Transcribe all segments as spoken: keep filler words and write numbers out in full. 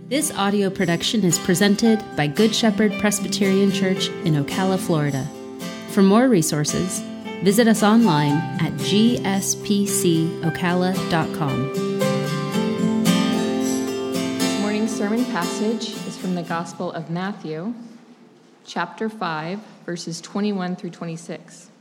This audio production is presented by Good Shepherd Presbyterian Church in Ocala, Florida. For more resources, visit us online at g s p c ocala dot com. This morning's sermon passage is from the Gospel of Matthew, chapter five, verses twenty-one through twenty-six.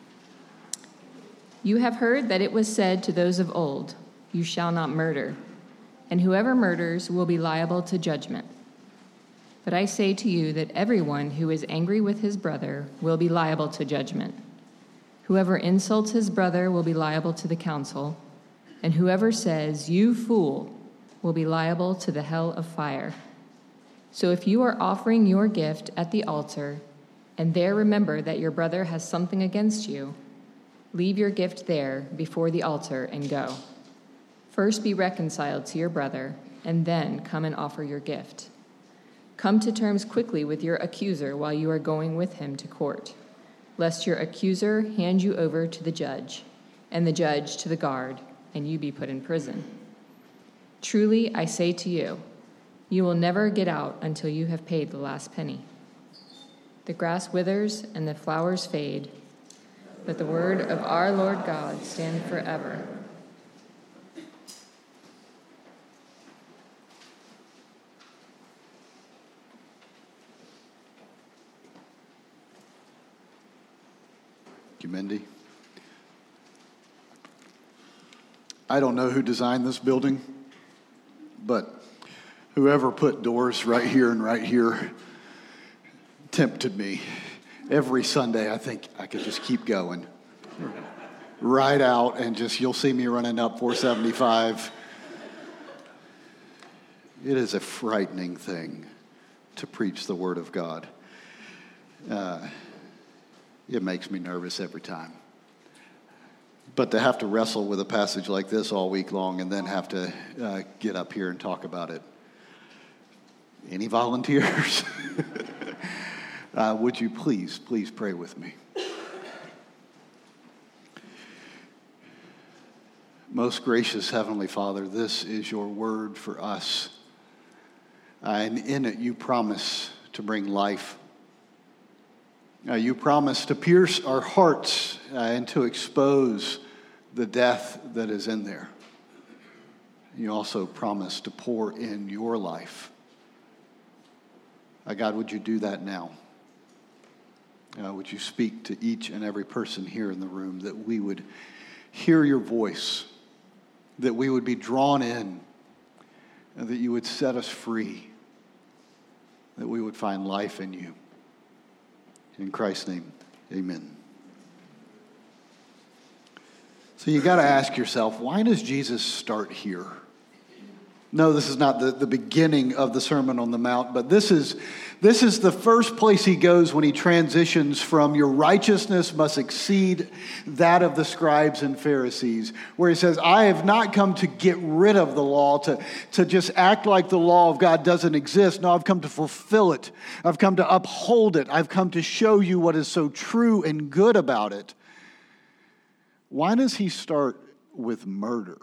You have heard that it was said to those of old, "You shall not murder," and whoever murders will be liable to judgment. But I say to you that everyone who is angry with his brother will be liable to judgment. Whoever insults his brother will be liable to the council, and whoever says, "You fool," will be liable to the hell of fire. So if you are offering your gift at the altar, and there remember that your brother has something against you, leave your gift there before the altar and go. First be reconciled to your brother, and then come and offer your gift. Come to terms quickly with your accuser while you are going with him to court, lest your accuser hand you over to the judge, and the judge to the guard, and you be put in prison. Truly, I say to you, you will never get out until you have paid the last penny. The grass withers and the flowers fade, but the word of our Lord God stands forever. Thank you, Mindy. I don't know who designed this building, but whoever put doors right here and right here tempted me. Every Sunday, I think I could just keep going. Right out, and just you'll see me running up four seventy-five. It is a frightening thing to preach the Word of God. Uh, It makes me nervous every time. But to have to wrestle with a passage like this all week long and then have to uh, get up here and talk about it. Any volunteers? uh, would you please, please pray with me? Most gracious Heavenly Father, this is your word for us. Uh, and in it you promise to bring life. Uh, you promise to pierce our hearts uh, and to expose the death that is in there. You also promise to pour in your life. Uh, God, would you do that now? Uh, would you speak to each and every person here in the room, that we would hear your voice, that we would be drawn in, and that you would set us free, that we would find life in you. In Christ's name, amen. So you got to ask yourself, why does Jesus start here? No, this is not the, the beginning of the Sermon on the Mount, but this is, this is the first place he goes when he transitions from your righteousness must exceed that of the scribes and Pharisees, where he says, I have not come to get rid of the law, to, to just act like the law of God doesn't exist. No, I've come to fulfill it. I've come to uphold it. I've come to show you what is so true and good about it. Why does he start with murder?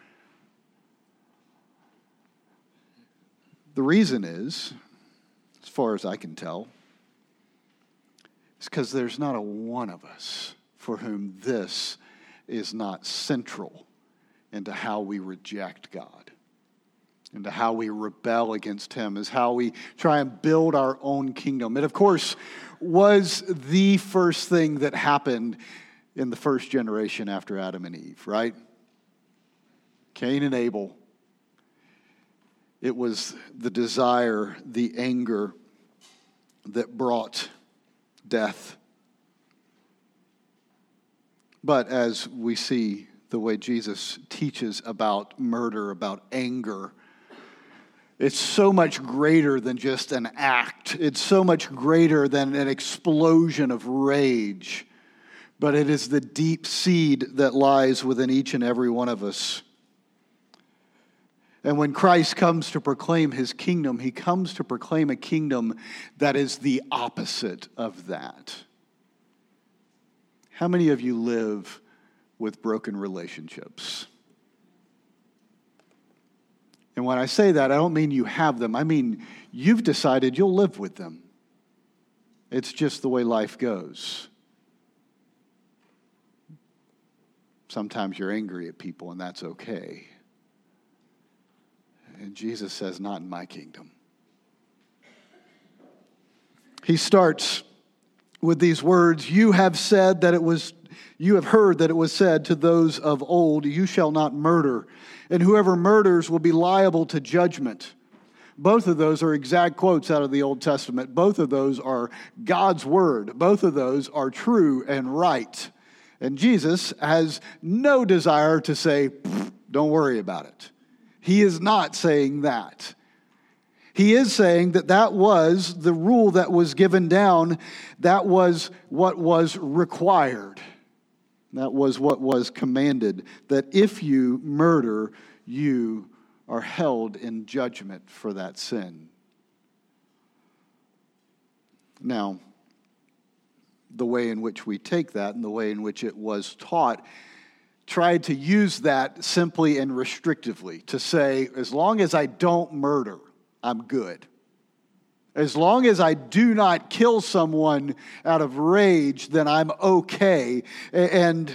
The reason is, as far as I can tell, is because there's not a one of us for whom this is not central into how we reject God, into how we rebel against him, is how we try and build our own kingdom. It, of course, was the first thing that happened in the first generation after Adam and Eve, right? Cain and Abel. It was the desire, the anger that brought death. But as we see the way Jesus teaches about murder, about anger, it's so much greater than just an act. It's so much greater than an explosion of rage. But it is the deep seed that lies within each and every one of us. And when Christ comes to proclaim his kingdom, he comes to proclaim a kingdom that is the opposite of that. How many of you live with broken relationships? And when I say that, I don't mean you have them. I mean you've decided you'll live with them. It's just the way life goes. Sometimes you're angry at people, and that's okay. And Jesus says, not in my kingdom. He starts with these words, you have said that it was, you have heard that it was said to those of old, you shall not murder, and whoever murders will be liable to judgment. Both of those are exact quotes out of the Old Testament. Both of those are God's word. Both of those are true and right. And Jesus has no desire to say, don't worry about it. He is not saying that. He is saying that that was the rule that was given down. That was what was required. That was what was commanded. That if you murder, you are held in judgment for that sin. Now, the way in which we take that and the way in which it was taught tried to use that simply and restrictively to say, as long as I don't murder, I'm good. As long as I do not kill someone out of rage, then I'm okay. And,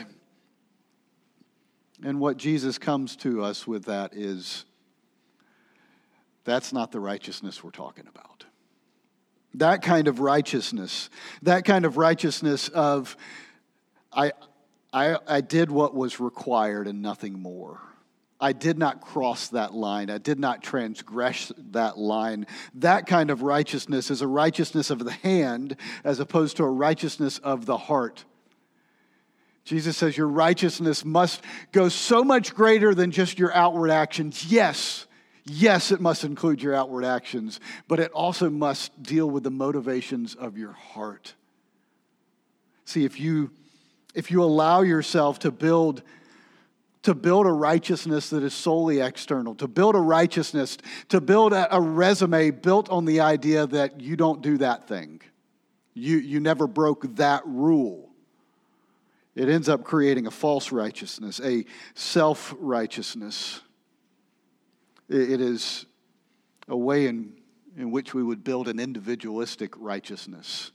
and what Jesus comes to us with that is, that's not the righteousness we're talking about. That kind of righteousness, that kind of righteousness of, I, I, I did what was required and nothing more. I did not cross that line. I did not transgress that line. That kind of righteousness is a righteousness of the hand as opposed to a righteousness of the heart. Jesus says your righteousness must go so much greater than just your outward actions. Yes, yes, it must include your outward actions, but it also must deal with the motivations of your heart. See, if you if you allow yourself to build to build a righteousness that is solely external, to build a righteousness, to build a, a resume built on the idea that you don't do that thing. You, you never broke that rule. It ends up creating a false righteousness, a self-righteousness. It, it is a way in, in which we would build an individualistic righteousness.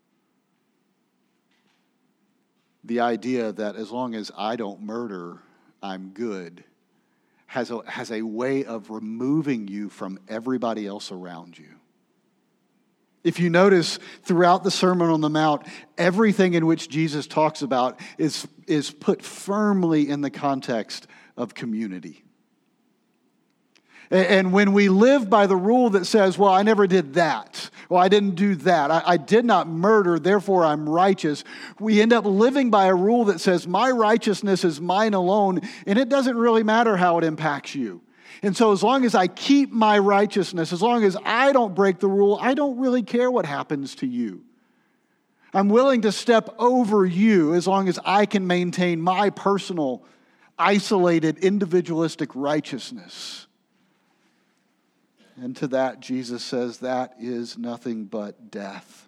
The idea that as long as I don't murder, I'm good, has a, has a way of removing you from everybody else around you. If you notice throughout the Sermon on the Mount, everything in which Jesus talks about is, is put firmly in the context of community. And when we live by the rule that says, well, I never did that, well, I didn't do that, I, I did not murder, therefore I'm righteous, we end up living by a rule that says my righteousness is mine alone, and it doesn't really matter how it impacts you. And so as long as I keep my righteousness, as long as I don't break the rule, I don't really care what happens to you. I'm willing to step over you as long as I can maintain my personal, isolated, individualistic righteousness. And to that, Jesus says, that is nothing but death.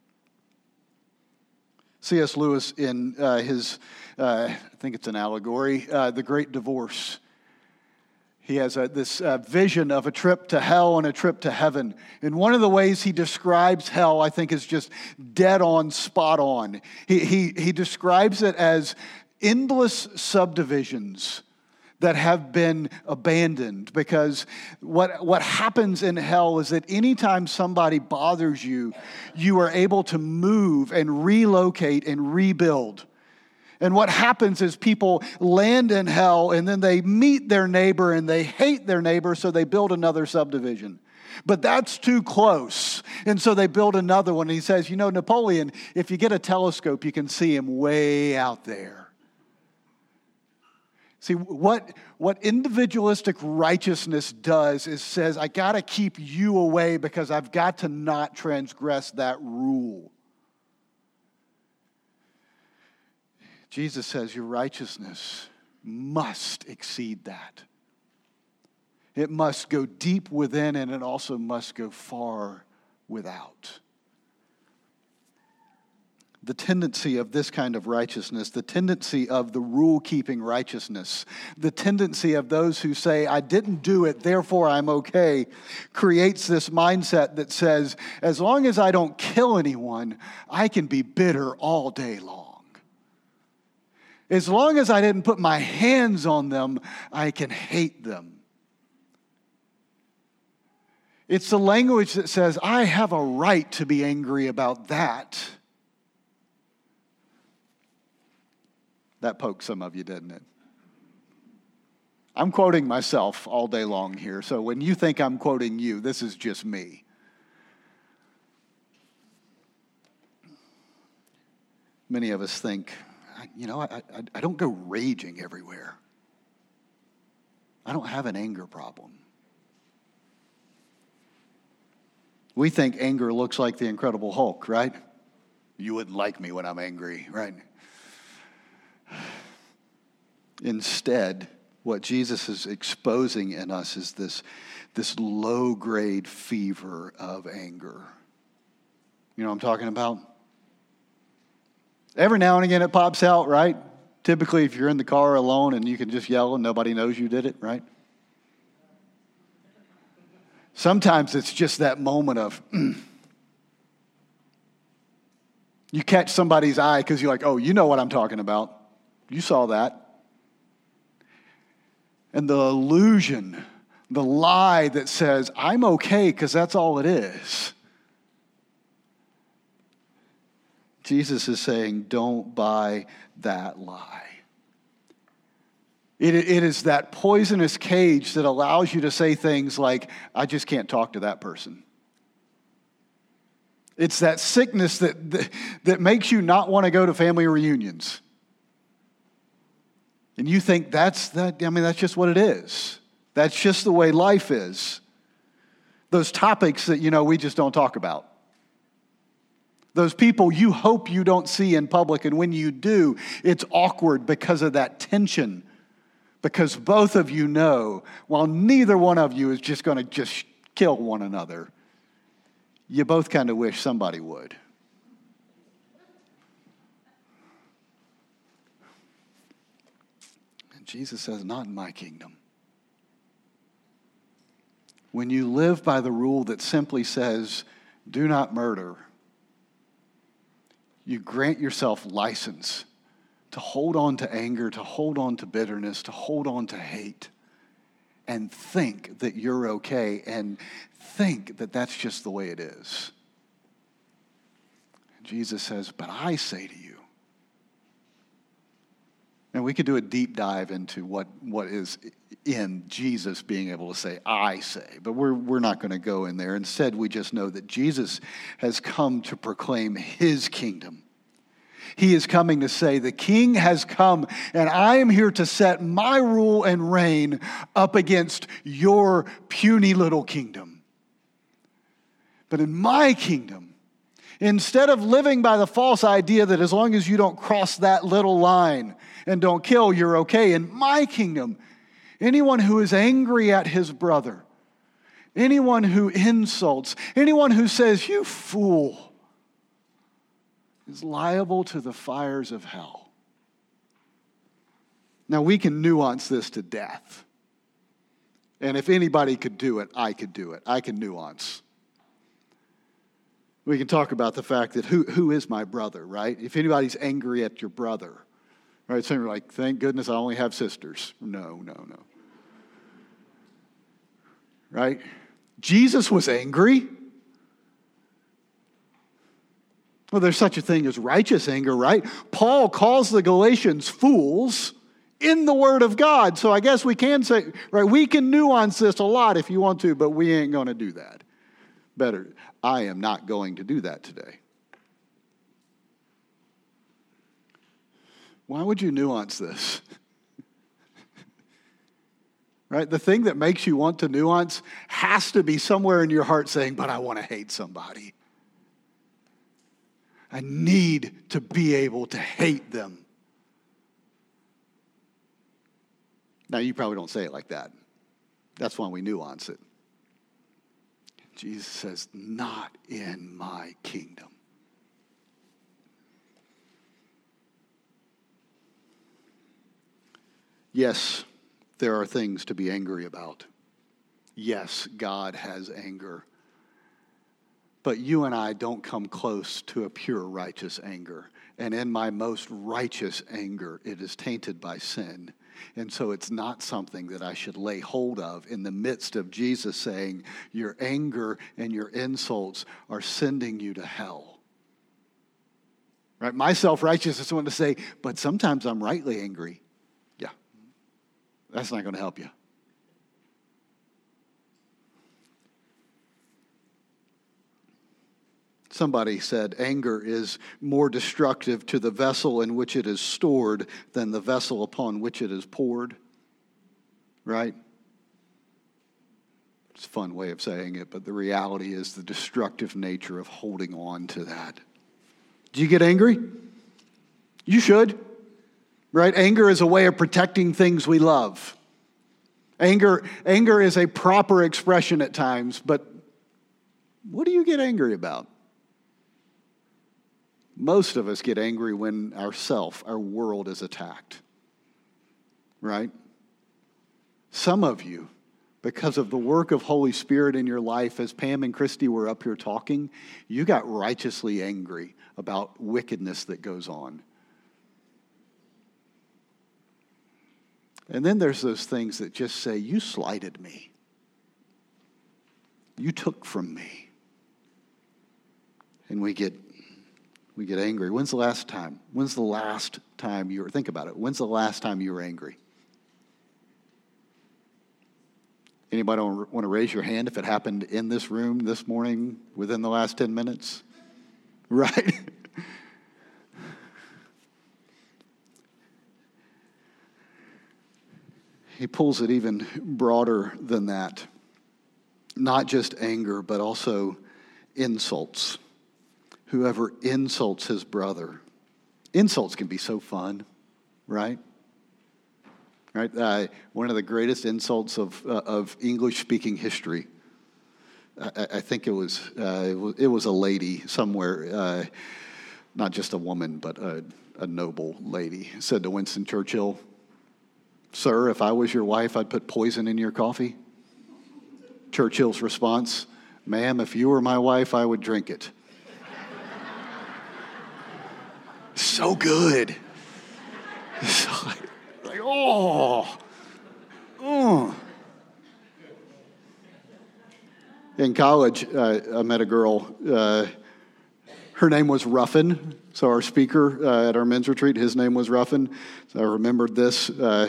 C S Lewis, in uh, his, uh, I think it's an allegory, uh, The Great Divorce, he has a, this uh, vision of a trip to hell and a trip to heaven. And one of the ways he describes hell, I think, is just dead on, spot on. He, he, he describes it as endless subdivisions that have been abandoned, because what, what happens in hell is that anytime somebody bothers you, you are able to move and relocate and rebuild. And what happens is people land in hell and then they meet their neighbor and they hate their neighbor, so they build another subdivision. But that's too close. And so they build another one. And he says, you know, Napoleon, if you get a telescope, you can see him way out there. See, what, what individualistic righteousness does is says, I got to keep you away because I've got to not transgress that rule. Jesus says your righteousness must exceed that. It must go deep within, and it also must go far without. the tendency of this kind of righteousness, the tendency of the rule-keeping righteousness, the tendency of those who say, I didn't do it, therefore I'm okay, creates this mindset that says, as long as I don't kill anyone, I can be bitter all day long. As long as I didn't put my hands on them, I can hate them. It's the language that says, I have a right to be angry about that. That poked some of you, didn't it? I'm quoting myself all day long here, so when you think I'm quoting you, this is just me. Many of us think, you know, I, I, I don't go raging everywhere. I don't have an anger problem. We think anger looks like the Incredible Hulk, right? You wouldn't like me when I'm angry, right? Instead, what Jesus is exposing in us is this, this low-grade fever of anger. You know what I'm talking about? Every now and again it pops out, right? Typically if you're in the car alone and you can just yell and nobody knows you did it, right? Sometimes it's just that moment of, mm. You catch somebody's eye because you're like, oh, you know what I'm talking about. You saw that. And the illusion, the lie that says, I'm okay because that's all it is. Jesus is saying, don't buy that lie. It, it is that poisonous cage that allows you to say things like, I just can't talk to that person. It's that sickness that, that, that makes you not want to go to family reunions. And you think that's that, I mean, that's just what it is. That's just the way life is. Those topics that, you know, we just don't talk about. Those people you hope you don't see in public, and when you do, it's awkward because of that tension. Because both of you know, while neither one of you is just going to just kill one another, you both kind of wish somebody would. And Jesus says, not in my kingdom. When you live by the rule that simply says, do not murder, you grant yourself license to hold on to anger, to hold on to bitterness, to hold on to hate, and think that you're okay, and think that that's just the way it is. Jesus says, but I say to you. And we could do a deep dive into what, what is in Jesus being able to say, I say. But we're, we're not going to go in there. Instead, we just know that Jesus has come to proclaim his kingdom. He is coming to say, the king has come, and I am here to set my rule and reign up against your puny little kingdom. But in my kingdom, instead of living by the false idea that as long as you don't cross that little line and don't kill, you're okay. In my kingdom, anyone who is angry at his brother, anyone who insults, anyone who says, you fool, is liable to the fires of hell. Now, we can nuance this to death. And if anybody could do it, I could do it. I can nuance. We can talk about the fact that who, who is my brother, right? If anybody's angry at your brother, right? Some are like, thank goodness I only have sisters. No, no, no. Right? Jesus was angry. Well, there's such a thing as righteous anger, right? Paul calls the Galatians fools in the Word of God. So I guess we can say, right, we can nuance this a lot if you want to, but we ain't going to do that. Better, I am not going to do that today. Why would you nuance this? Right? The thing that makes you want to nuance has to be somewhere in your heart saying, but I want to hate somebody. I need to be able to hate them. Now, you probably don't say it like that. That's why we nuance it. Jesus says, not in my kingdom. Yes, there are things to be angry about. Yes, God has anger. But you and I don't come close to a pure righteous anger. And in my most righteous anger, it is tainted by sin. And so it's not something that I should lay hold of in the midst of Jesus saying, your anger and your insults are sending you to hell. Right? My self-righteousness want to say, but sometimes I'm rightly angry. Yeah, that's not going to help you. Somebody said anger is more destructive to the vessel in which it is stored than the vessel upon which it is poured. Right? It's a fun way of saying it, but the reality is the destructive nature of holding on to that. Do you get angry? You should. Right? Anger is a way of protecting things we love. Anger, anger is a proper expression at times, but what do you get angry about? Most of us get angry when our self, our world is attacked, right? Some of you, because of the work of Holy Spirit in your life, as Pam and Christy were up here talking, you got righteously angry about wickedness that goes on. And then there's those things that just say, you slighted me. You took from me. And we get We get angry. When's the last time? When's the last time you were, think about it. When's the last time you were angry? Anybody want to raise your hand if it happened in this room this morning within the last ten minutes? Right? He pulls it even broader than that. Not just anger, but also insults. Whoever insults his brother. Insults can be so fun, right? Right. Uh, one of the greatest insults of uh, of English-speaking history. I, I think it was, uh, it was it was a lady somewhere, uh, not just a woman, but a, a noble lady, said to Winston Churchill, "Sir, if I was your wife, I'd put poison in your coffee." Churchill's response, "Ma'am, if you were my wife, I would drink it." So good. It's like, like, oh. oh. In college, uh, I met a girl. Uh, her name was Ruffin. So our speaker uh, at our men's retreat, his name was Ruffin. So I remembered this, uh,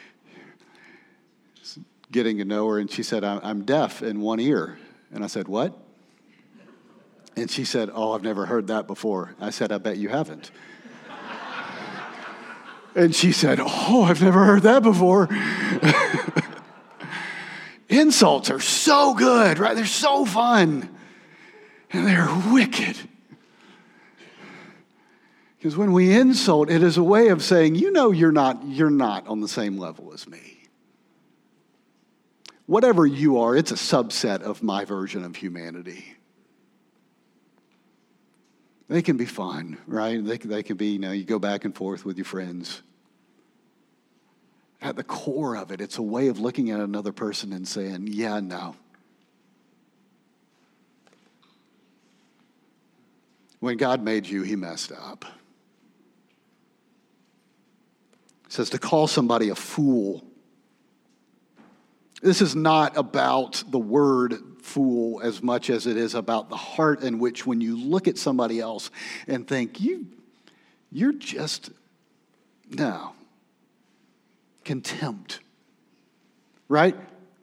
getting to know her, and she said, "I'm deaf in one ear." And I said, "What?" And she said, "Oh, I've never heard that before." I said, "I bet you haven't." And she said, "Oh, I've never heard that before." Insults are so good, right? They're so fun. And they're wicked. Because when we insult, it is a way of saying, you know you're not, you're not on the same level as me. Whatever you are, it's a subset of my version of humanity. They can be fun, right? They, they can be, you know, you go back and forth with your friends. At the core of it, it's a way of looking at another person and saying, yeah, no. When God made you, he messed up. It says to call somebody a fool. This is not about the word fool as much as it is about the heart in which when you look at somebody else and think, you, you're just, no. Contempt. Right?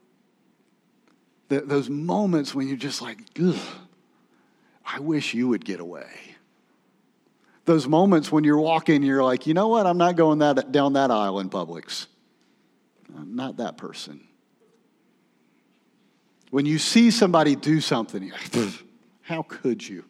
The, those moments when you're just like, ugh, I wish you would get away. Those moments when you're walking, you're like, you know what? I'm not going that down that aisle in Publix. I'm not that person. When you see somebody do something, you're like, how could you?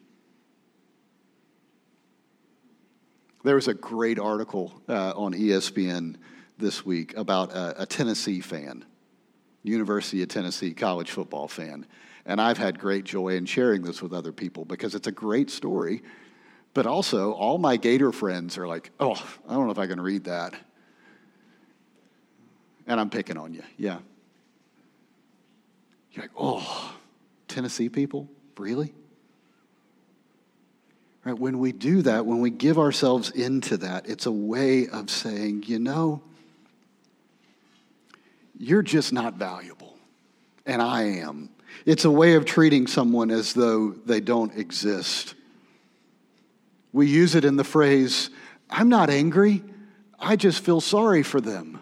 There was a great article uh, on E S P N this week about a, a Tennessee fan, University of Tennessee college football fan. And I've had great joy in sharing this with other people because it's a great story. But also, all my Gator friends are like, oh, I don't know if I can read that. And I'm picking on you, yeah. You're like, oh, Tennessee people? Really? Right? When we do that, when we give ourselves into that, it's a way of saying, you know, you're just not valuable, and I am. It's a way of treating someone as though they don't exist. We use it in the phrase, I'm not angry, I just feel sorry for them.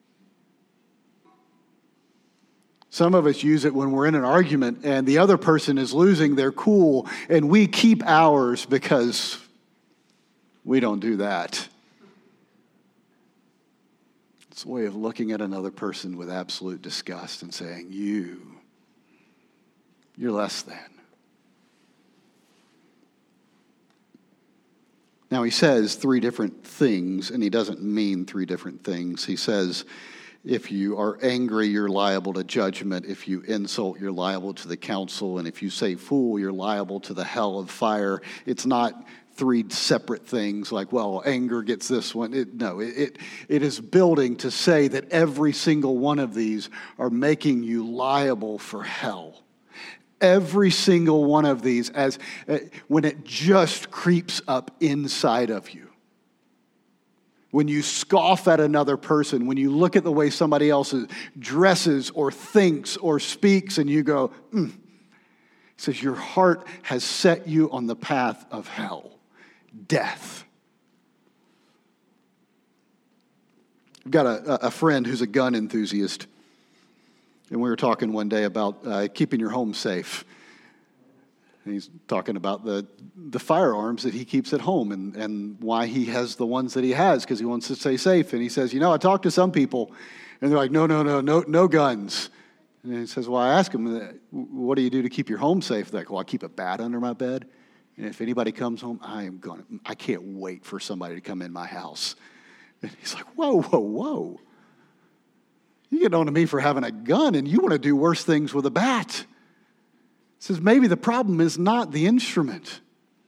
Some of us use it when we're in an argument and the other person is losing their cool, and we keep ours because we don't do that. It's a way of looking at another person with absolute disgust and saying, you, you're less than. Now, he says three different things, and he doesn't mean three different things. He says, if you are angry, you're liable to judgment. If you insult, you're liable to the council. And if you say fool, you're liable to the hell of fire. It's not three separate things like, well, anger gets this one. It, no, it, it it is building to say that every single one of these are making you liable for hell. Every single one of these, as uh, when it just creeps up inside of you. When you scoff at another person, when you look at the way somebody else dresses or thinks or speaks and you go, mm. He says, your heart has set you on the path of hell, death. I've got a, a friend who's a gun enthusiast. And we were talking one day about uh, keeping your home safe. And he's talking about the the firearms that he keeps at home and, and why he has the ones that he has, because he wants to stay safe. And he says, you know, I talked to some people, and they're like, no, no, no, no, no guns. And he says, well, I ask him, what do you do to keep your home safe? They're like, well, I keep a bat under my bed. And if anybody comes home, I am going to, I can't wait for somebody to come in my house. And he's like, whoa, whoa, whoa. You get on to me for having a gun, and you want to do worse things with a bat. He says, maybe the problem is not the instrument.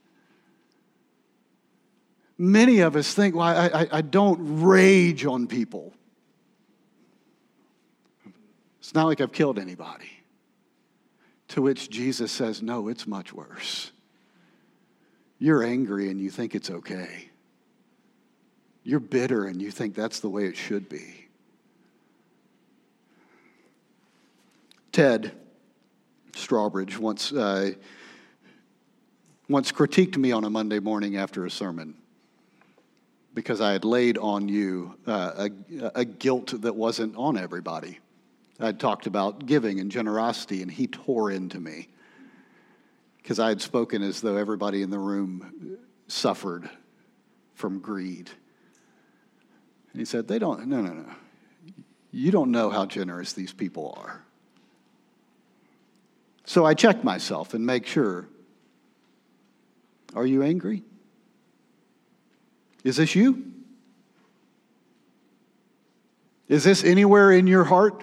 Many of us think, well, I, I, I don't rage on people. It's not like I've killed anybody. To which Jesus says, no, it's much worse. You're angry and you think it's okay. You're bitter and you think that's the way it should be. Ted Strawbridge once, uh, once critiqued me on a Monday morning after a sermon because I had laid on you uh, a, a guilt that wasn't on everybody. I'd talked about giving and generosity, and he tore into me because I had spoken as though everybody in the room suffered from greed. And he said, they don't, no, no, no. You don't know how generous these people are. So I check myself and make sure, are you angry? Is this you? Is this anywhere in your heart?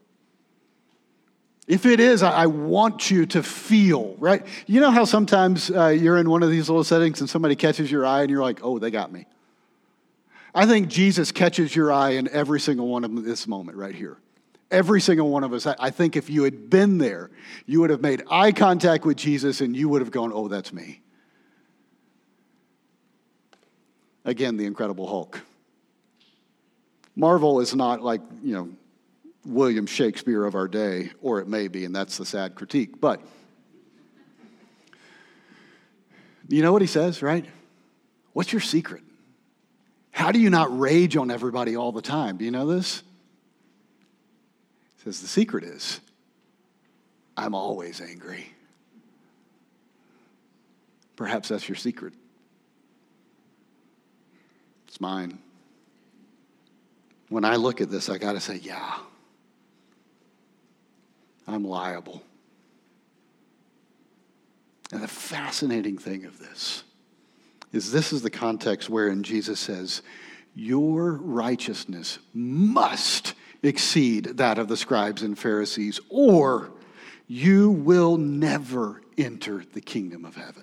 If it is, I want you to feel, right? You know how sometimes uh, you're in one of these little settings and somebody catches your eye and you're like, oh, they got me. I think Jesus catches your eye in every single one of them this moment right here. Every single one of us, I think if you had been there, you would have made eye contact with Jesus and you would have gone, oh, that's me. Again, the Incredible Hulk. Marvel is not like, you know, William Shakespeare of our day, or it may be, and that's the sad critique. But you know what he says, right? What's your secret? How do you not rage on everybody all the time? Do you know this? He says the secret is, I'm always angry. Perhaps that's your secret. It's mine. When I look at this, I got to say, yeah, I'm liable. And the fascinating thing of this is this is the context wherein Jesus says, your righteousness must exceed that of the scribes and Pharisees, or you will never enter the kingdom of heaven.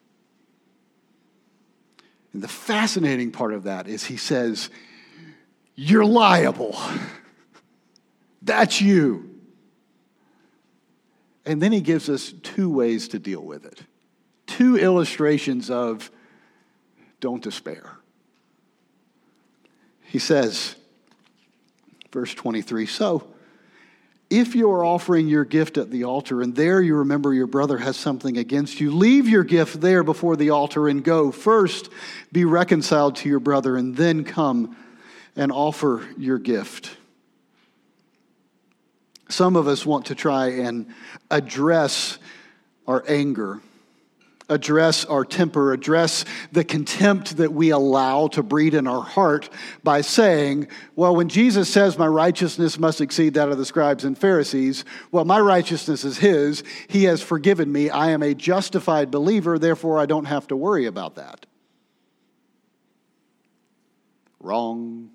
And the fascinating part of that is he says, you're liable. That's you. And then he gives us two ways to deal with it. Two illustrations of don't despair. He says, verse twenty-three, so if you are offering your gift at the altar and there you remember your brother has something against you, leave your gift there before the altar and go. First, be reconciled to your brother and then come and offer your gift. Some of us want to try and address our anger, address our temper, address the contempt that we allow to breed in our heart by saying, well, when Jesus says my righteousness must exceed that of the scribes and Pharisees, well, my righteousness is his. He has forgiven me. I am a justified believer, therefore I don't have to worry about that. Wrong.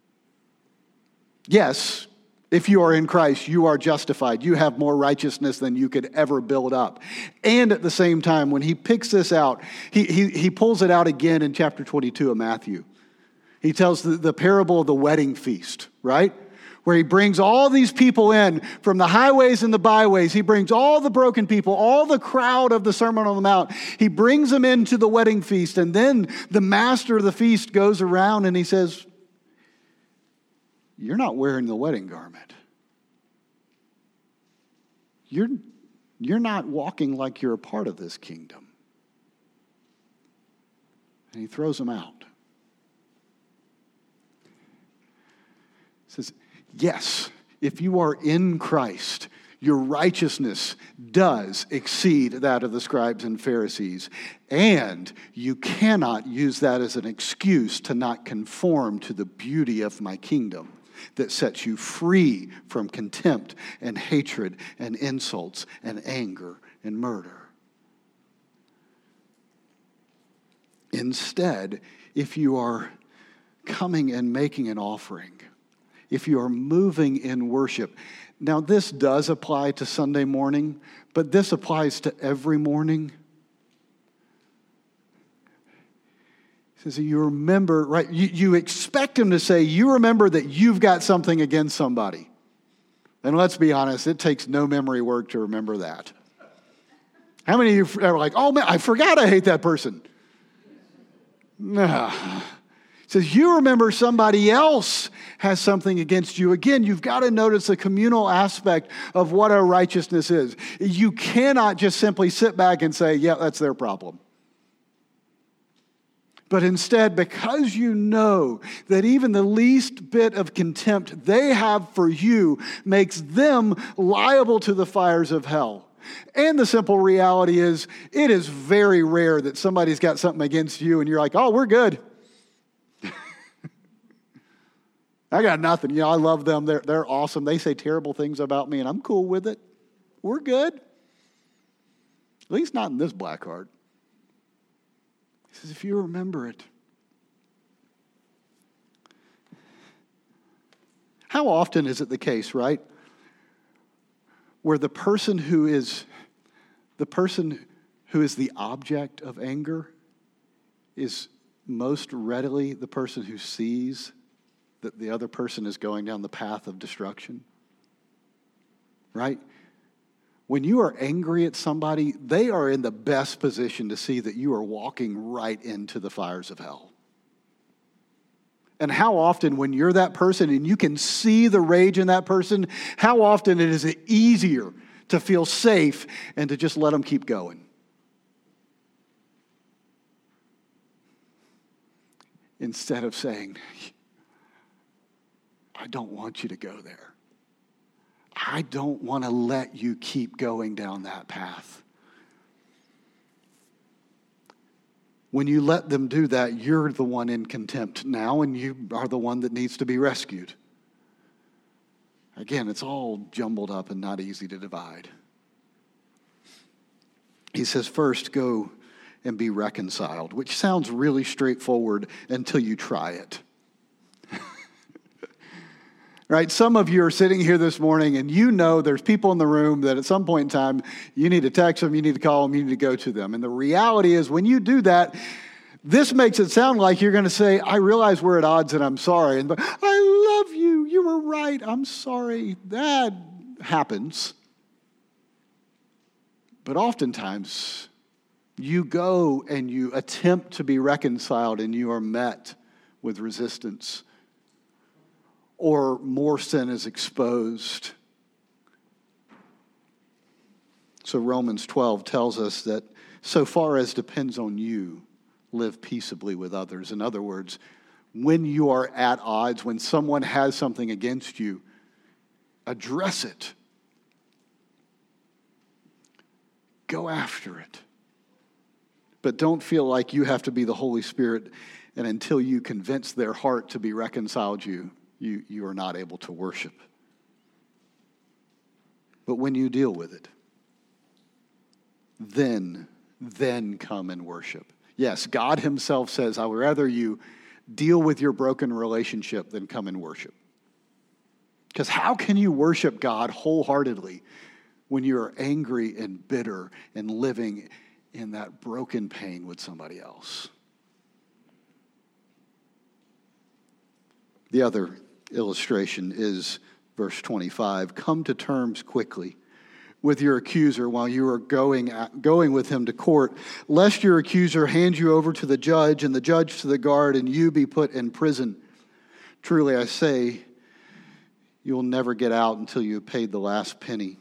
Yes, if you are in Christ, you are justified. You have more righteousness than you could ever build up. And at the same time, when he picks this out, he, he, he pulls it out again in chapter twenty-two of Matthew. He tells the, the parable of the wedding feast, right? Where he brings all these people in from the highways and the byways. He brings all the broken people, all the crowd of the Sermon on the Mount. He brings them into the wedding feast. And then the master of the feast goes around and he says, you're not wearing the wedding garment. You're, you're not walking like you're a part of this kingdom. And he throws them out. He says, yes, if you are in Christ, your righteousness does exceed that of the scribes and Pharisees. And you cannot use that as an excuse to not conform to the beauty of my kingdom that sets you free from contempt and hatred and insults and anger and murder. Instead, if you are coming and making an offering, if you are moving in worship, now this does apply to Sunday morning, but this applies to every morning. Says you remember, right? You, you expect him to say, you remember that you've got something against somebody. And let's be honest, it takes no memory work to remember that. How many of you are like, oh man, I forgot I hate that person? Nah. It says you remember somebody else has something against you. Again, you've got to notice the communal aspect of what our righteousness is. You cannot just simply sit back and say, yeah, that's their problem. But instead, because you know that even the least bit of contempt they have for you makes them liable to the fires of hell. And the simple reality is, it is very rare that somebody's got something against you and you're like, oh, we're good. I got nothing. You know, I love them. They're, they're awesome. They say terrible things about me and I'm cool with it. We're good. At least not in this black heart. He says, if you remember it. How often is it the case, right? Where the person who is the person who is the object of anger is most readily the person who sees that the other person is going down the path of destruction. Right? When you are angry at somebody, they are in the best position to see that you are walking right into the fires of hell. And how often when you're that person and you can see the rage in that person, how often it is easier to feel safe and to just let them keep going. Instead of saying, I don't want you to go there. I don't want to let you keep going down that path. When you let them do that, you're the one in contempt now, and you are the one that needs to be rescued. Again, it's all jumbled up and not easy to divide. He says, first, go and be reconciled, which sounds really straightforward until you try it. Right? Some of you are sitting here this morning and you know there's people in the room that at some point in time you need to text them, you need to call them, you need to go to them. And the reality is when you do that, This makes it sound like you're going to say, I realize we're at odds and I'm sorry. And but I love you. You were right. I'm sorry. That happens. But oftentimes, you go and you attempt to be reconciled and you are met with resistance. Or more sin is exposed. So Romans twelve tells us that so far as depends on you, live peaceably with others. In other words, when you are at odds, when someone has something against you, address it. Go after it. But don't feel like you have to be the Holy Spirit, and until you convince their heart to be reconciled you, you, you are not able to worship. But when you deal with it, then, then come and worship. Yes, God himself says, I would rather you deal with your broken relationship than come and worship. Because how can you worship God wholeheartedly when you're angry and bitter and living in that broken pain with somebody else? The other illustration is verse twenty-five. Come to terms quickly with your accuser while you are going, going with him to court, lest your accuser hand you over to the judge and the judge to the guard and you be put in prison. Truly I say, you'll never get out until you have paid the last penny.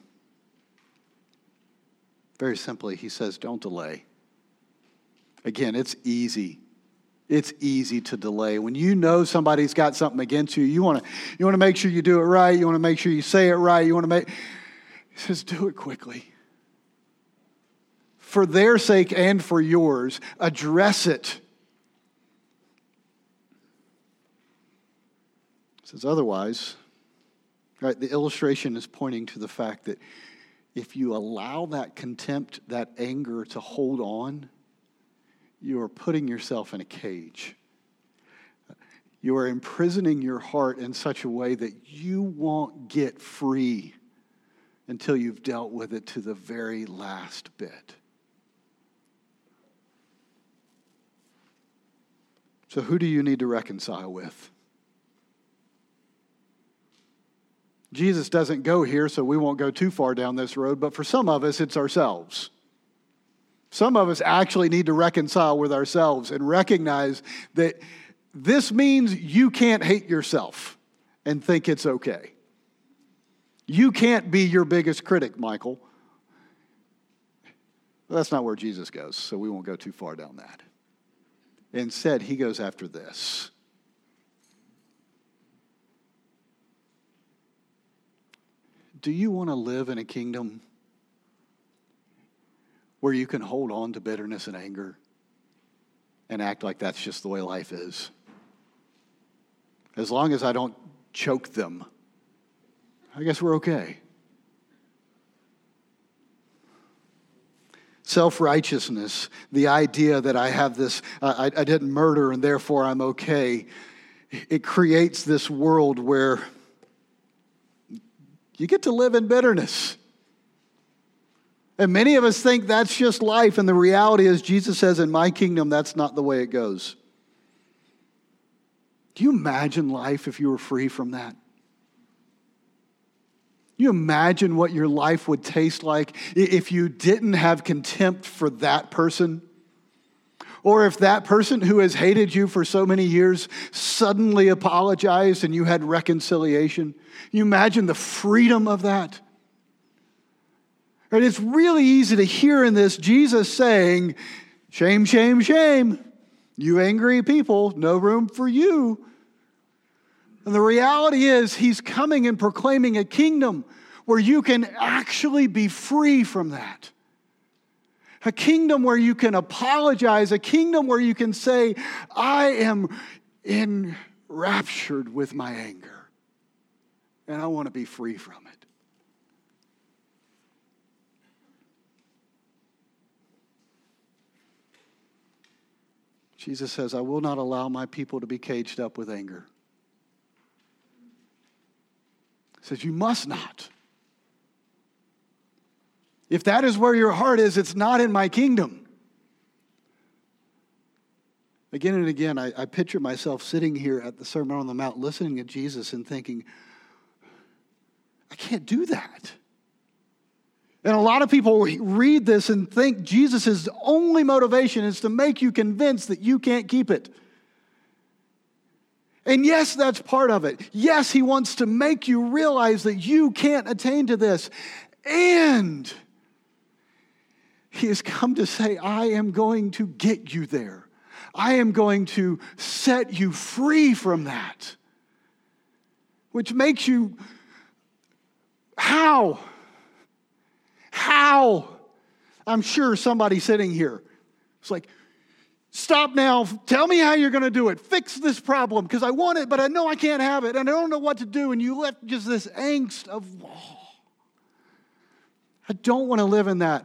Very simply, he says, don't delay. Again, it's easy. It's easy to delay. When you know somebody's got something against you, you want to you want to make sure you do it right. You want to make sure you say it right. You want to make... He says, do it quickly. For their sake and for yours, address it. He says, otherwise, right, the illustration is pointing to the fact that if you allow that contempt, that anger to hold on, you are putting yourself in a cage. You are imprisoning your heart in such a way that you won't get free until you've dealt with it to the very last bit. So who do you need to reconcile with? Jesus doesn't go here, so we won't go too far down this road, but for some of us, it's ourselves. Some of us actually need to reconcile with ourselves and recognize that this means you can't hate yourself and think it's okay. You can't be your biggest critic, Michael. Well, that's not where Jesus goes, so we won't go too far down that. Instead, he goes after this. Do you want to live in a kingdom where you can hold on to bitterness and anger and act like that's just the way life is? As long as I don't choke them, I guess we're okay. Self-righteousness, the idea that I have this, uh, I, I didn't murder and therefore I'm okay, it creates this world where you get to live in bitterness. And many of us think that's just life, and the reality is Jesus says, in my kingdom, that's not the way it goes. Do you imagine life if you were free from that? You imagine what your life would taste like if you didn't have contempt for that person? Or if that person who has hated you for so many years suddenly apologized and you had reconciliation? You imagine the freedom of that? And it's really easy to hear in this Jesus saying, shame, shame, shame. You angry people, no room for you. And the reality is he's coming and proclaiming a kingdom where you can actually be free from that. A kingdom where you can apologize. A kingdom where you can say, I am enraptured with my anger. And I want to be free from it. Jesus says, I will not allow my people to be caged up with anger. He says, you must not. If that is where your heart is, it's not in my kingdom. Again and again, I, I picture myself sitting here at the Sermon on the Mount, listening to Jesus and thinking, I can't do that. And a lot of people read this and think Jesus' only motivation is to make you convinced that you can't keep it. And yes, that's part of it. Yes, he wants to make you realize that you can't attain to this. And he has come to say, I am going to get you there. I am going to set you free from that. Which makes you, how? How? I'm sure somebody sitting here is like, stop now. Tell me how you're going to do it. Fix this problem because I want it, but I know I can't have it and I don't know what to do. And you left just this angst of, oh, I don't want to live in that.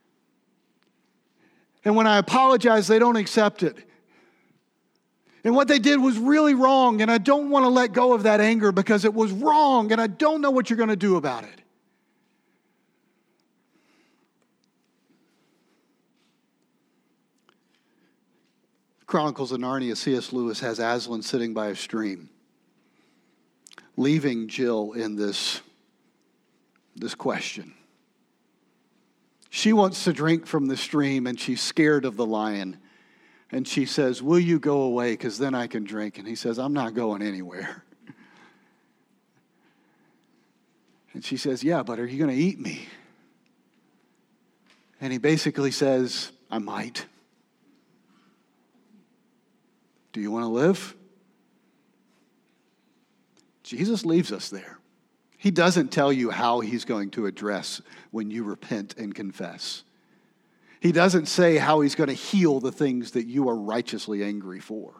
And when I apologize, they don't accept it. And what they did was really wrong, and I don't want to let go of that anger because it was wrong, and I don't know what you're going to do about it. Chronicles of Narnia, C S Lewis has Aslan sitting by a stream, leaving Jill in this, this question. She wants to drink from the stream, and she's scared of the lion. And she says, will you go away, because then I can drink. And he says, I'm not going anywhere. And she says, yeah, but are you going to eat me? And he basically says, I might. Do you want to live? Jesus leaves us there. He doesn't tell you how he's going to address when you repent and confess. He doesn't say how he's going to heal the things that you are righteously angry for.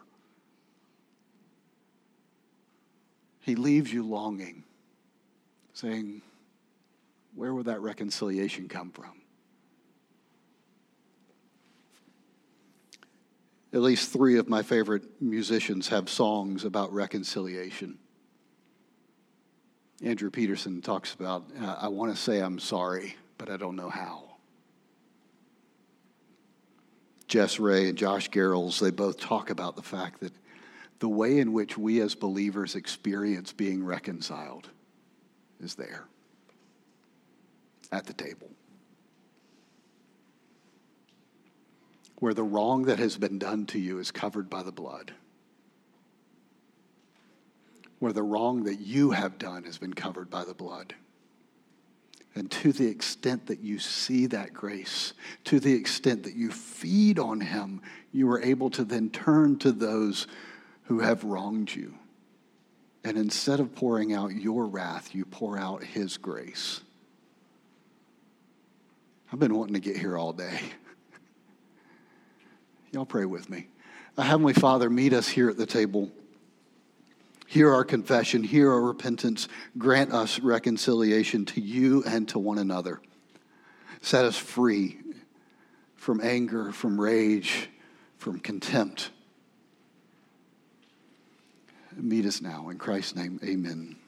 He leaves you longing, saying, where would that reconciliation come from? At least three of my favorite musicians have songs about reconciliation. Andrew Peterson talks about, uh, I want to say I'm sorry, but I don't know how. Jess Ray and Josh Garrels, they both talk about the fact that the way in which we as believers experience being reconciled is there, at the table. Where the wrong that has been done to you is covered by the blood. Where the wrong that you have done has been covered by the blood. And to the extent that you see that grace, to the extent that you feed on him, you are able to then turn to those who have wronged you. And instead of pouring out your wrath, you pour out his grace. I've been wanting to get here all day. Y'all pray with me. Uh, Heavenly Father, meet us here at the table. Hear our confession, hear our repentance. Grant us reconciliation to you and to one another. Set us free from anger, from rage, from contempt. Meet us now. In Christ's name, amen.